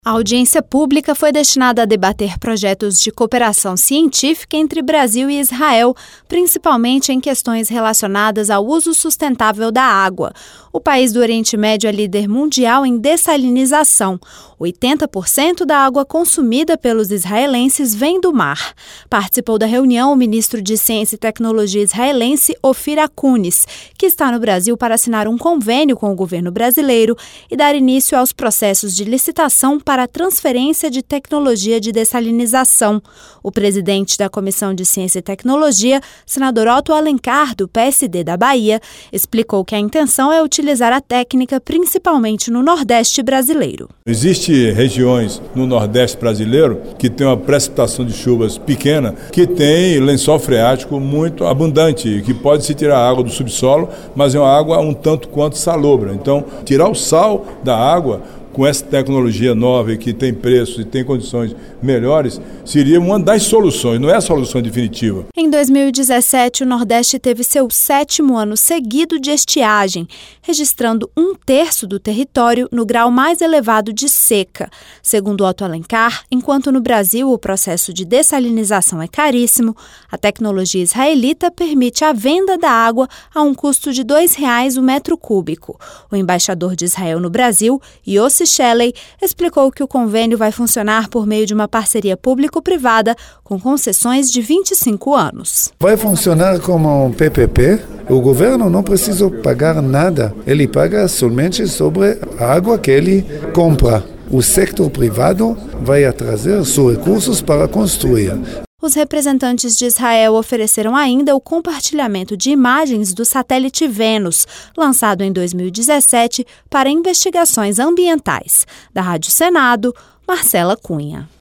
A audiência pública foi destinada a debater projetos de cooperação científica entre Brasil e Israel, principalmente em questões relacionadas ao uso sustentável da água. O país do Oriente Médio é líder mundial em dessalinização. 80% da água consumida pelos israelenses vem do mar. Participou da reunião o ministro de Ciência e Tecnologia israelense, Ofir Akunis, que está no Brasil para assinar um convênio com o governo brasileiro e dar início aos processos de licitação para a transferência de tecnologia de dessalinização. O presidente da Comissão de Ciência e Tecnologia, senador Otto Alencar, do PSD da Bahia, explicou que a intenção é utilizar a técnica principalmente no Nordeste brasileiro. Existem regiões no Nordeste brasileiro que tem uma precipitação de chuvas pequena, que tem lençol freático muito abundante, que pode se tirar água do subsolo, mas é uma água um tanto quanto salobra. Então, tirar o sal da água com essa tecnologia nova e que tem preços e tem condições melhores, seria uma das soluções, não é a solução definitiva. Em 2017, o Nordeste teve seu 7º ano seguido de estiagem, registrando 1/3 do território no grau mais elevado de seca. Segundo Otto Alencar, enquanto no Brasil o processo de dessalinização é caríssimo, a tecnologia israelita permite a venda da água a um custo de R$ 2,00 o metro cúbico. O embaixador de Israel no Brasil, Yossi Shelley, explicou que o convênio vai funcionar por meio de uma parceria público-privada com concessões de 25 anos. Vai funcionar como um PPP. O governo não precisa pagar nada. Ele paga somente sobre a água que ele compra. O setor privado vai trazer seus recursos para construir. Os representantes de Israel ofereceram ainda o compartilhamento de imagens do satélite Vênus, lançado em 2017 para investigações ambientais. Da Rádio Senado, Marcela Cunha.